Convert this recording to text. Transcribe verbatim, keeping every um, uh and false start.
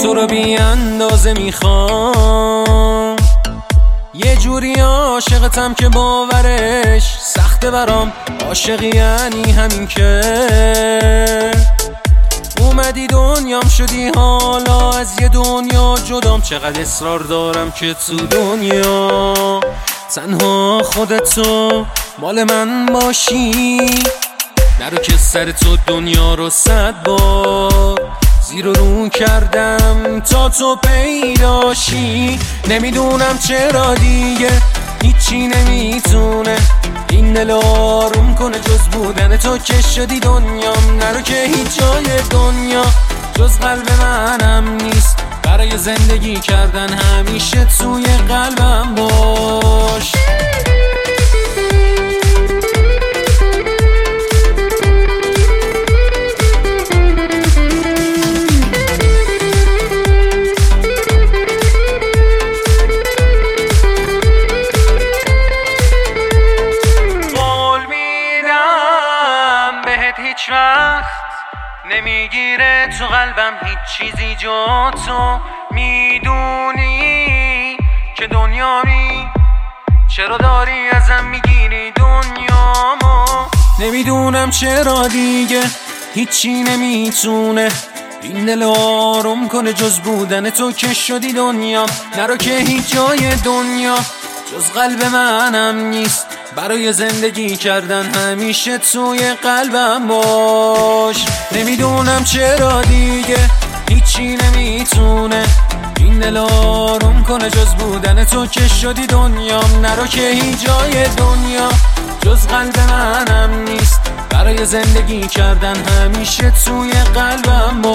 تو رو بی اندازه میخوام، یه جوری عاشقتم که باورش سخته برام. عاشقی یعنی همین که اومدی دنیام شدی، حالا از یه دنیا جدام. چقدر اصرار دارم که تو دنیا تنها خودتو مال من باشی، نرو که سر تو دنیا رو صد بار زیر و رو کردم تا تو پیداشی. نمیدونم چرا دیگه هیچی نمیتونه این دل آروم کنه جز بودن تو که شدی دنیام. نرو که هیچ جای دنیا جز قلب منم نیست، برای زندگی کردن همیشه توی قلبم باش. هیچ وقت نمیگیره تو قلبم هیچ چیزی جا تو، میدونی که دنیامی چرا داری ازم میگیری دنیامو. نمیدونم چرا دیگه هیچی نمیتونه این دل آروم کنه جز بودن تو که شدی دنیام. نرو که هیچ جای دنیا جز قلب منم نیست، برای زندگی کردن همیشه توی قلبم باش. نمیدونم چرا دیگه هیچی نمیتونه این دل آروم کنه جز بودن تو که شدی دنیام. نرو که هیچ جای دنیا جز قلب منم نیست، برای زندگی کردن همیشه توی قلبم باش.